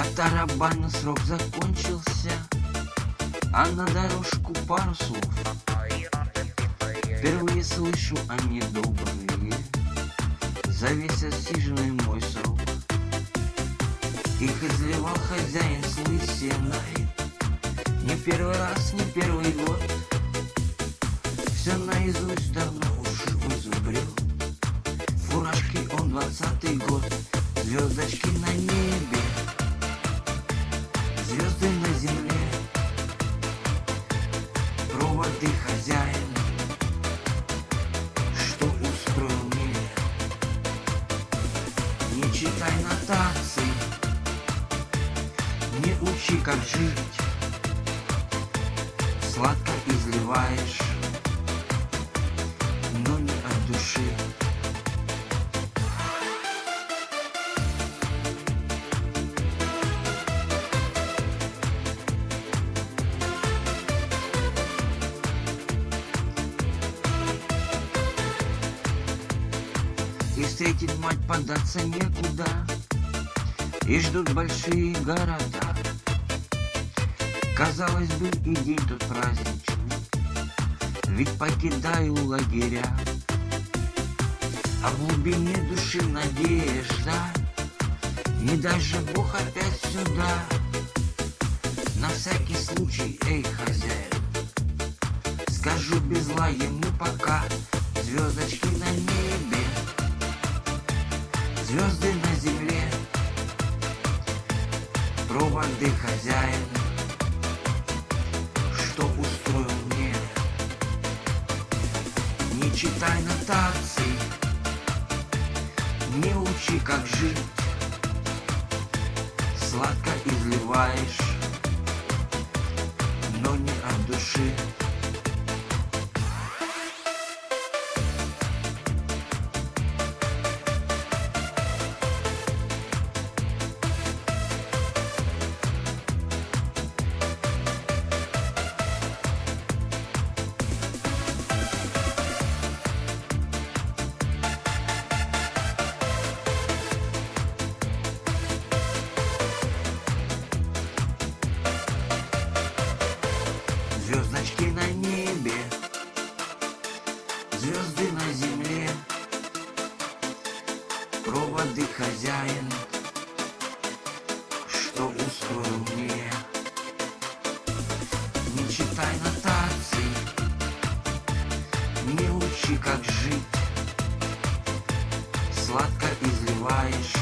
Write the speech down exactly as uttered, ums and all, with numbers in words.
А тарабанный срок закончился, а на дорожку пару слов. Впервые слышу они добрые за весь отсиженный мой срок. Их изливал хозяин с лысиной не первый раз, не первый год. Все наизусть давно уж изубрил. Фуражки он двадцатый год. Звездочки на небе, звезды на земле, проводы хозяин, что устроил мне. Не читай нотаций, не учи, как жить, сладко изливаешь, но не от души. И встретить мать податься некуда, и ждут большие города. Казалось бы, и день тут праздничный, ведь покидаю лагеря. А в глубине души надежда, не дай же Бог опять сюда. На всякий случай, эй, хозяин, скажу без зла ему пока. Звездочки на небе, звезды на земле, проводы хозяин, что устроил мне. Не читай нотаций, не учи, как жить, сладко изливаешь, но не от души. Звездочки на небе, звезды на земле, проводы хозяин, что устроил мне. Не читай нотаций, не учи, как жить, сладко изливаешь,